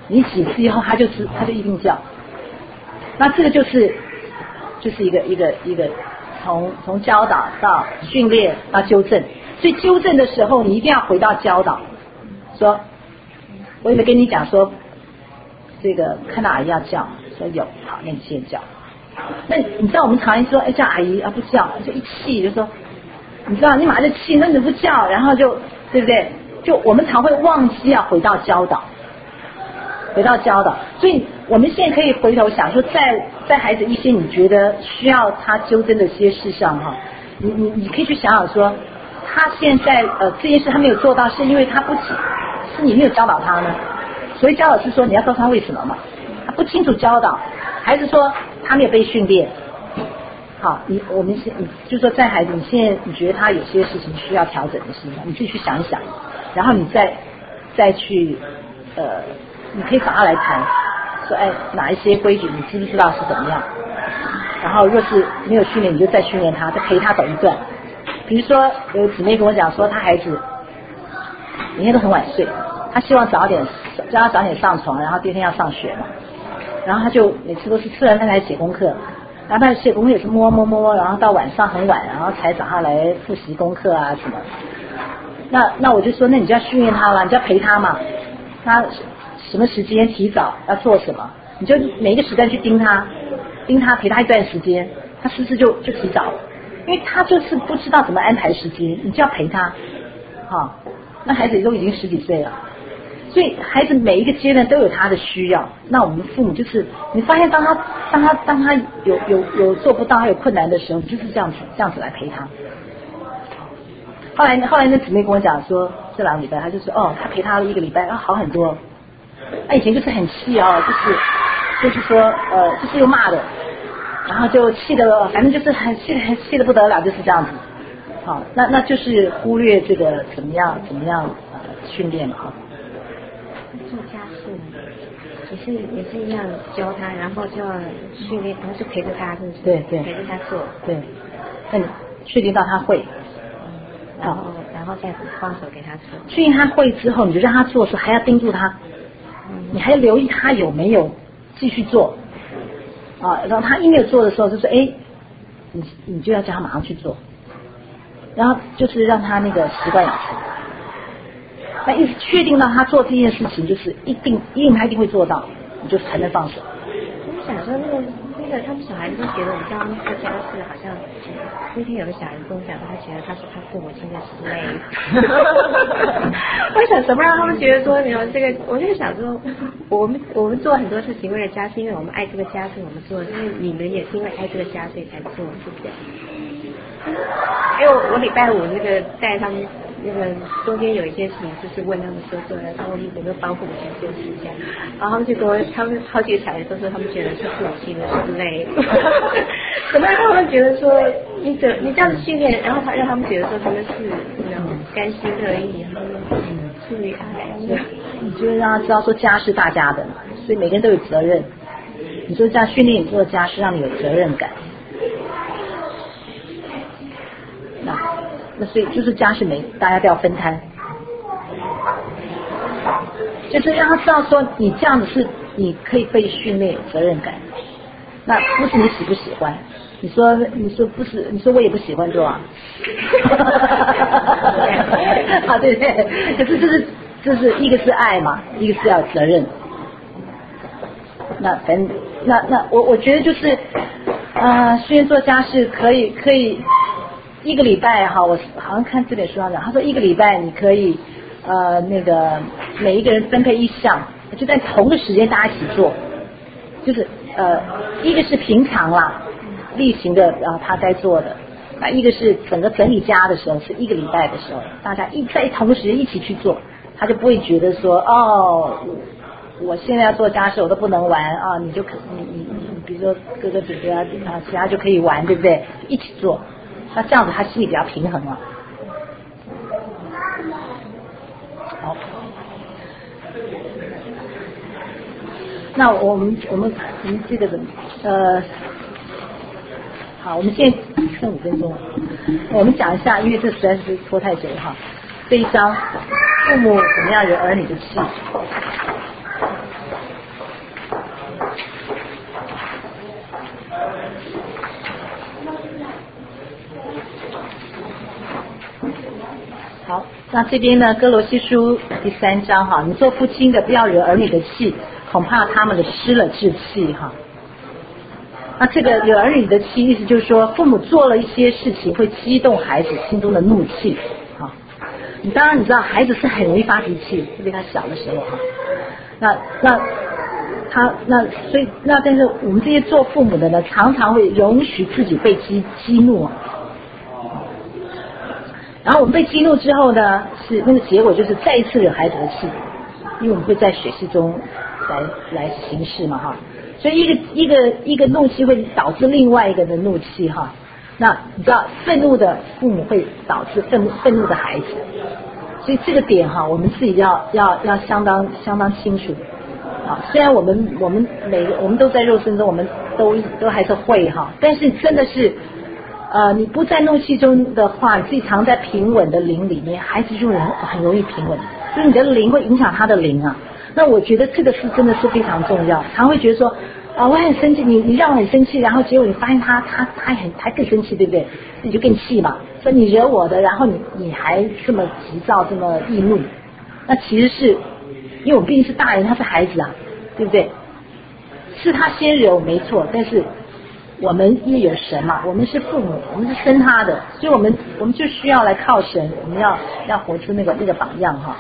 Speaker 1: 你几次以后他就是他就一定叫。那这个就是就是一个一个一个从从教导到训练到纠正，所以纠正的时候你一定要回到教导，说我有没有跟你讲说这个看到阿姨要叫，说有，好，那你先叫。那你知道我们常说，哎，叫阿姨啊不叫，就一气就说，你知道你马上就气，那你不叫，然后就对不对？就我们常会忘记要回到教导，回到教导。所以我们现在可以回头想说，在在孩子一些你觉得需要他纠正的一些事上哈，你你你可以去想想说，他现在呃这件事他没有做到，是因为他不是你没有教导他呢？所以教导是说你要告诉他为什么嘛，他不清楚教导，还是说他没有被训练？好，你我们现你就说在孩子，你现在你觉得他有些事情需要调整的事情，你自己去想一想，然后你再再去呃，你可以找他来谈，说哎哪一些规矩你知不知道是怎么样？然后若是没有训练，你就再训练他，再陪他走一段。比如说有姊妹跟我讲说，他孩子每天都很晚睡，他希望早点叫他早点上床，然后第二天要上学嘛。然后他就每次都是吃完饭才写功课，然后他写功课也是摸摸摸，然后到晚上很晚，然后才找他来复习功课啊什么。那那我就说，那你就要训练他了，你就要陪他嘛。他什么时间提早要做什么，你就每一个时段去盯他，盯他陪他一段时间，他是不是就就提早了？因为他就是不知道怎么安排时间，你就要陪他。好，那孩子都已经十几岁了。所以孩子每一个阶段都有他的需要，那我们父母就是你发现当他当他当他有有有做不到还有困难的时候，你就是这样子这样子来陪他。后来后来那姊妹跟我讲说，这两个礼拜他就说哦，他陪他了一个礼拜，啊好很多。他以前就是很气哦，就是就是说呃就是又骂的，然后就气的反正就是很气很气的不得了，就是这样子。好，那那就是忽略这个怎么样怎么样呃训练嘛哈。
Speaker 2: 做家事也是也是一样教他，然后就要训练，然后就陪着他，是不是？
Speaker 1: 对对，
Speaker 2: 陪着他做。
Speaker 1: 对，那你确定到他会，
Speaker 2: 嗯、然后然后再放手给他做。
Speaker 1: 确定他会之后，你就让他做的时候还要盯住他，嗯、你还要留意他有没有继续做啊。然后他一没有做的时候，就说哎，你你就要叫他马上去做，然后就是让他那个习惯养成。那一直确定到他做这件事情，就是一定一定他一定会做到，你就才能放手。
Speaker 2: 我想说那个那个他们小孩子都觉得我们家做家事好像，那天有个小孩子跟我讲，他觉得他是他父母亲的 slave。我想怎么让他们觉得说，你们这个，我就想说，我们我们做很多事情为了家，是因为我们爱这个家，所以我们做；因为你们也是因为爱这个家，所以才做，是不是？因为我礼拜五那个带他们。那个中间有一些事情，就是问他们说说，他们有没有帮父母亲做事这样，然后他们就跟我，他们好几个小孩都说他们觉得是父母亲的是累，怎么让他们觉得说你这你这样子训练，然后他让他们觉得说他们是那种甘心乐意，然后出于爱，
Speaker 1: 你就让他知道说家是大家的，所以每个人都有责任。你说这样训练你做家是让你有责任感，那。那所以就是家是每大家都要分摊，就是让他知道说你这样子是你可以被训练有责任感，那不是你喜不喜欢，你说你说不是，你说我也不喜欢做啊，啊对对，可是这是这是一个是爱嘛，一个是要有责任，那反正那那我我觉得就是呃，训练做家事可以可以。一个礼拜哈，我好像看这本书上讲，他说一个礼拜你可以呃那个每一个人分配一项，就在同个时间大家一起做，就是呃一个是平常啦例行的啊他该做的，那一个是整个整理家的时候是一个礼拜的时候，大家一在同个时间一起去做，他就不会觉得说哦我现在要做家事我都不能玩啊，你就可你你你比如说哥哥姐姐啊其他就可以玩，对不对？一起做。那这样子他心里比较平衡了。好，那我们我们我们这个怎么呃，好，我们现在剩五分钟，我们讲一下，因为这实在是拖太久了哈。这一章父母怎么样惹儿女的气？ 好，那这边呢，哥罗西书第三章哈，你做父亲的不要惹儿女的气，恐怕他们的失了志气哈。那这个惹儿女的气，意思就是说，父母做了一些事情会激动孩子心中的怒气哈。你当然你知道，孩子是很容易发脾气，特别他小的时候哈。那那他那所以那但是我们这些做父母的呢，常常会容许自己被激激怒啊。然后我们被激怒之后呢，是那个结果就是再一次惹孩子的气，因为我们会在血气中来来行事嘛哈，所以一个一个一个怒气会导致另外一个的怒气哈。那你知道愤怒的父母会导致愤愤怒的孩子，所以这个点哈，我们自己要要要相当相当清楚。啊，虽然我们我们每个我们都在肉身中，我们都都还是会哈，但是真的是。呃，你不在怒气中的话，你自己常在平稳的灵里面，孩子就很很容易平稳，就是你的灵会影响他的灵啊。那我觉得这个是真的是非常重要。常会觉得说，啊，我很生气，你你让我很生气，然后结果你发现他他他很还更生气，对不对？你就更气嘛。说你惹我的，然后你你还这么急躁，这么易怒，那其实是因为我们毕竟是大人，他是孩子啊，对不对？是他先惹我没错，但是。我们因为有神嘛，我们是父母，我们是生他的，所以我们我们就需要来靠神，我们要要活出那个那个榜样哈。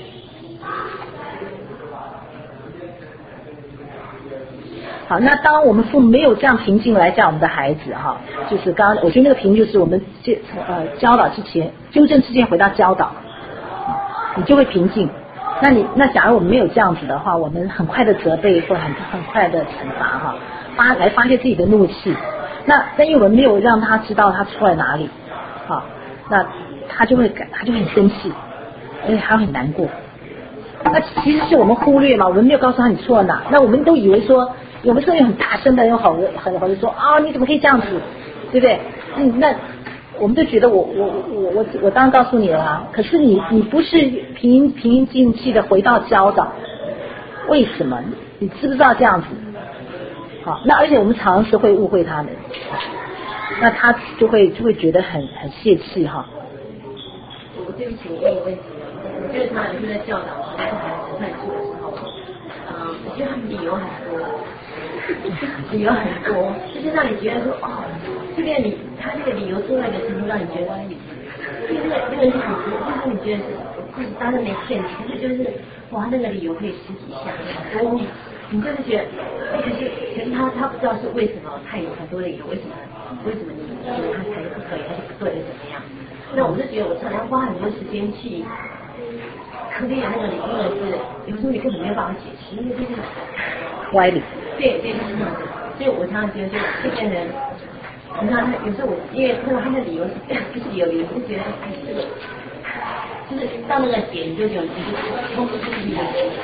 Speaker 1: 好，那当我们父母没有这样平静来教我们的孩子哈，就是刚刚我觉得那个平静就是我们这呃教导之前纠正之前回到教导，你就会平静。那你那假如我们没有这样子的话，我们很快的责备或很很快的惩罚哈。发来发泄自己的怒气，那那因为我们没有让他知道他错在哪里，好，那他就会感他就会很生气，而且还会很难过。那其实是我们忽略嘛，我们没有告诉他你错哪，那我们都以为说，有的时候又很大声的，又好很好的说啊你怎么可以这样子，对不对？嗯，那我们就觉得我我我我我当然告诉你了啊，可是你你不是平平静气的回到教导，为什么？你知不知道这样子？好，那而且我们常常是会误会他们，那他就会就会觉得很很泄气哈。
Speaker 5: 我对不起，我问一个问题，我觉得他们在教导孩子孩子犯错的时候，嗯，我觉得他们理由很多，理由很多，就是让你觉得说哦，这个理他这个理由做那个程度让你觉得，就是那个那个是很多，就是你觉得是就是当然没骗你，可是就是哇那个理由可以十几项很多。你就是觉得，可是可是他他不知道是为什么，他有很多的理由，为什么为什么你觉得他才不可以，他就不对的怎么样？那我就觉得我常常花很多时间去科学那个理论是，有时候你根本没有办法解释，因为这是
Speaker 1: 歪理。
Speaker 5: 对对，就是这样子。所以我常常觉得，就这边人，你看他有时候我因为看到他的理由是不是理由，理由就觉得哎这个。就是到那个点你就有你就冲不出去了。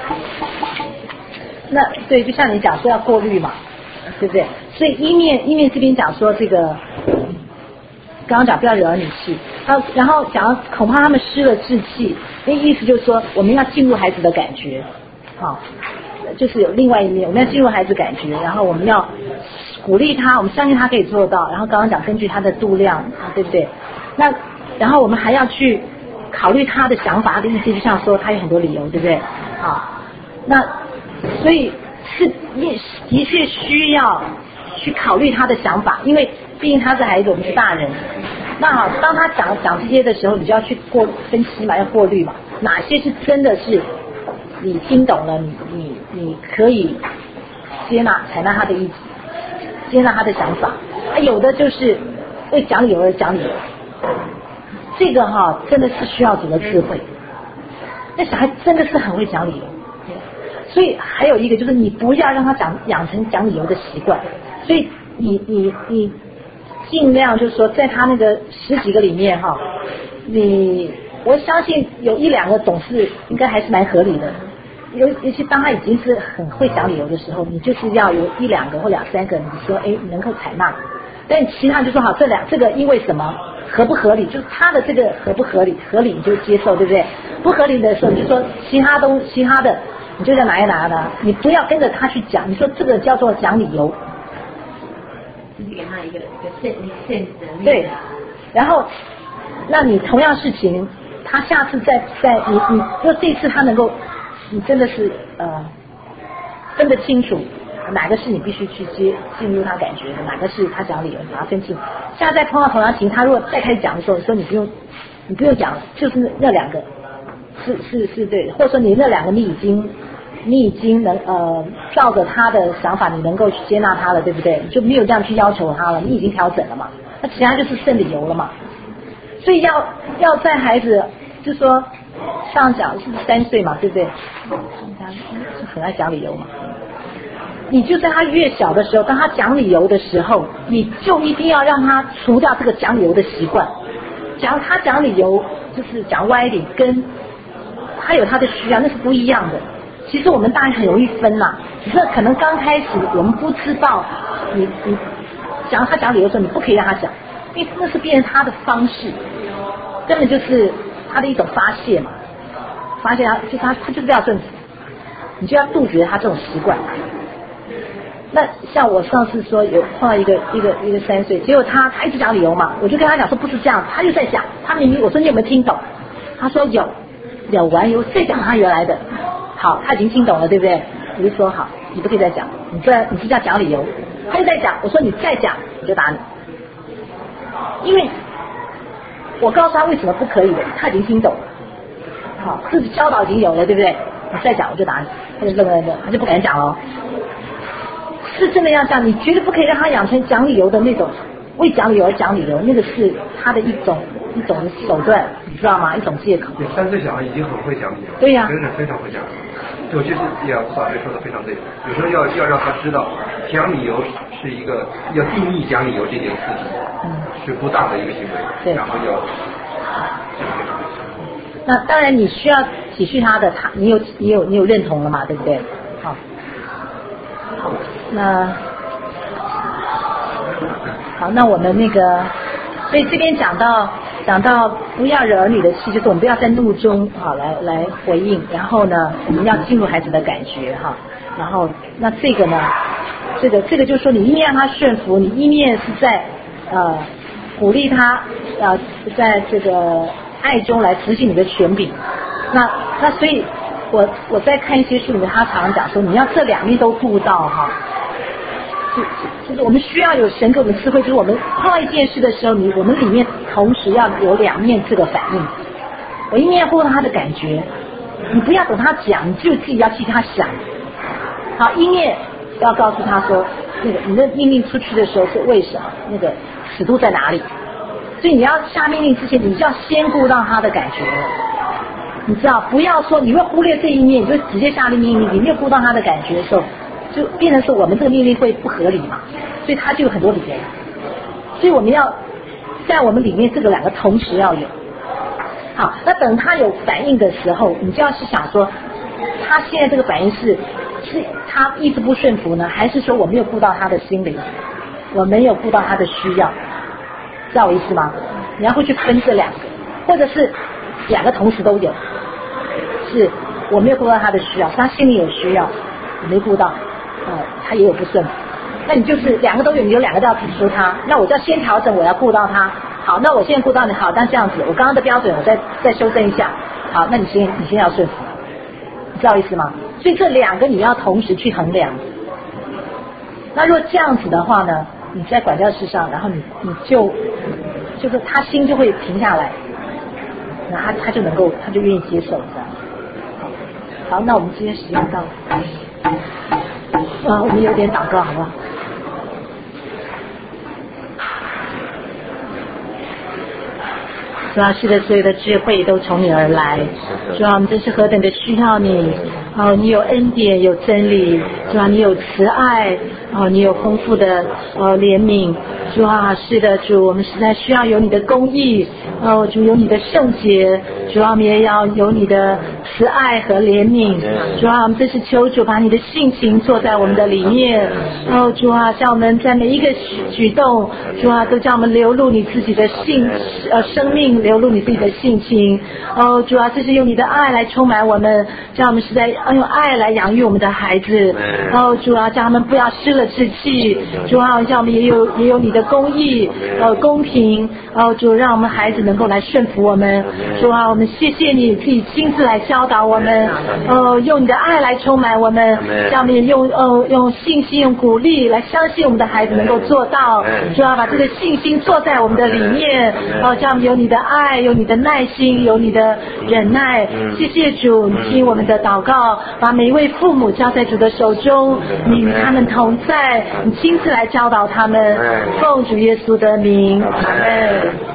Speaker 1: 那对，就像你讲说要过滤嘛，对不对？所以一面一面这边讲说这个，刚刚讲不要惹儿女气，然后然后讲恐怕他们失了志气，那意思就是说我们要进入孩子的感觉，好，就是有另外一面，我们要进入孩子感觉，然后我们要鼓励他，我们相信他可以做到。然后刚刚讲根据他的度量，对不对？那然后我们还要去考虑他的想法，他的意思就像说他有很多理由，对不对？好，那。所以是也的确需要去考虑他的想法，因为毕竟他是孩子，我们是大人。那好，当他讲讲这些的时候，你就要去过分析嘛，要过滤嘛，哪些是真的是你听懂了，你你你可以接纳采纳他的意志，接纳他的想法。啊，有的就是为讲理由而讲理由，这个哈真的是需要整个智慧。那小孩真的是很会讲理由。所以还有一个就是你不要让他讲养成讲理由的习惯，所以你你你尽量就是说在他那个十几个里面哈，你我相信有一两个总是应该还是蛮合理的，尤尤其当他已经是很会讲理由的时候，你就是要有一两个或两三个你说哎能够采纳，但其他就说好这两这个因为什么合不合理，就是他的这个合不合理，合理你就接受，对不对？不合理的时候你就说其他东其他的。你就在拿一拿的，你不要跟着他去讲。你说这个叫做讲理由，
Speaker 5: 就是给他一个一个现现实的。
Speaker 1: 对，然后，那你同样事情， 他下次再再你你，就这次他能够，你真的是呃分得清楚哪个是你必须去接进入他感觉的，哪个是他讲理由，把它分清。下次再碰到同样情，他如果再开始讲的时候，你说你不用你不用讲，就是那两个是是是对，或者说你那两个你已经你已经能呃照着他的想法，你能够去接纳他了，对不对？你就没有这样去要求他了，你已经调整了嘛，那其他就是剩理由了嘛。所以要要在孩子就说上讲是三岁嘛，对不对？他是很爱讲理由嘛。你就在他越小的时候，当他讲理由的时候，你就一定要让他除掉这个讲理由的习惯。假如他讲理由就是讲歪理，跟他有他的需要，那是不一样的。其实我们大人很容易分啦，只是可能刚开始我们不知道，你你假如他讲理由的时候，你不可以让他讲，因为那是变成他的方式，根本就是他的一种发泄嘛，发泄他就是他他就是要顺服，你就要杜绝他这种习惯。那像我上次说有碰到一个一个一个三岁，结果他他一直讲理由嘛，我就跟他讲说不是这样，他就在讲，他明明我说你有没有听懂？他说有，有完以后再讲他原来的，好，他已经听懂了，对不对？我就说好，你不可以再讲，你这你是在讲理由，他就在讲，我说你再讲我就打你，因为我告诉他为什么不可以的，他已经听懂了，好，自己教导已经有了，对不对？你再讲我就打你，他就愣愣愣，他就不敢讲了。是真的要讲，你绝对不可以让他养成讲理由的那种，为讲理由而讲理由，那个是他的一种一种手段，你知道吗？一种借口。
Speaker 3: 对，三岁小孩已经很会讲理由，
Speaker 1: 对呀、啊，
Speaker 3: 真的非常会讲。我觉得也法律说的非常对，有时候要要让他知道，讲理由是一个要定义讲理由这件事情，嗯，是不当的一个行为，
Speaker 1: 对，
Speaker 3: 然后要。
Speaker 1: 那当然你需要体恤他的，他你有你有你有认同了嘛，对不对？好。那好，那我们那个，所以这边讲到讲到不要惹儿女的气，就是我们不要在怒中好来来回应，然后呢，我们要进入孩子的感觉哈，然后那这个呢，这个这个就是说你一面让他顺服，你一面是在呃鼓励他呃在这个爱中来执行你的权柄，那那所以。我我在看一些书里面，他常常讲说，你要这两面都顾到哈。就是我们需要有神给我们智慧，就是我们碰到一件事的时候，你我们里面同时要有两面这个反应。我一面顾到他的感觉，你不要等他讲，你就自己要替他想。好，一面要告诉他说，那个你的命令出去的时候是为什么？那个尺度在哪里？所以你要下命令之前，你就要先顾到他的感觉了。你知道，不要说你会忽略这一面，你就直接下令命令，你没有顾到他的感觉的时候，就变成是我们这个命令会不合理嘛，所以他就有很多理由。所以我们要在我们里面这个两个同时要有。好，那等他有反应的时候，你就要去想说，他现在这个反应是是他一直不顺服呢，还是说我没有顾到他的心灵，我没有顾到他的需要，知道我意思吗？你要会去分这两个，或者是两个同时都有。是我没有顾到他的需要，他心里有需要，我没顾到，呃，他也有不顺服，那你就是两个都有，你有两个都要提出他，那我就要先调整，我要顾到他，好，那我现在顾到你，好，那这样子，我刚刚的标准我再再修正一下，好，那你先你先要顺服，你知道意思吗？所以这两个你要同时去衡量，那如果这样子的话呢，你在管教事上，然后你你就就是他心就会停下来。那他他就能够，他就愿意接受这样。好，那我们今天时间到了，啊，我们有点祷告好不好？主要是的，所有的智慧都从你而来，主啊，我们真是何等的需要你哦！你有恩典，有真理，主啊，你有慈爱哦，你有丰富的呃怜悯，主啊，是的，主，我们实在需要有你的公义哦，主有你的圣洁，主啊，我们也要有你的慈爱和怜悯。主啊，我们这是求主把你的性情做在我们的里面。哦，主啊，叫我们在每一个举动，主啊，都叫我们流露你自己的性呃生命，流露你自己的性情。哦，主啊，这是用你的爱来充满我们，叫我们是在用爱来养育我们的孩子。哦，主啊，叫他们不要失了志气。主啊，叫我们也有也有你的公义呃公平。哦，主，让我们孩子能够来顺服我们。主啊，我们谢谢你自己亲自来教导我们，哦，用你的爱来充满我们，叫我们也用呃用信心、用鼓励来相信我们的孩子能够做到。主啊，把这个信心做在我们的里面，哦，叫我们有你的爱，有你的耐心，有你的忍耐。谢谢主，你听我们的祷告，把每一位父母交在主的手中，你与他们同在，你亲自来教导他们，奉主耶稣的名，阿门。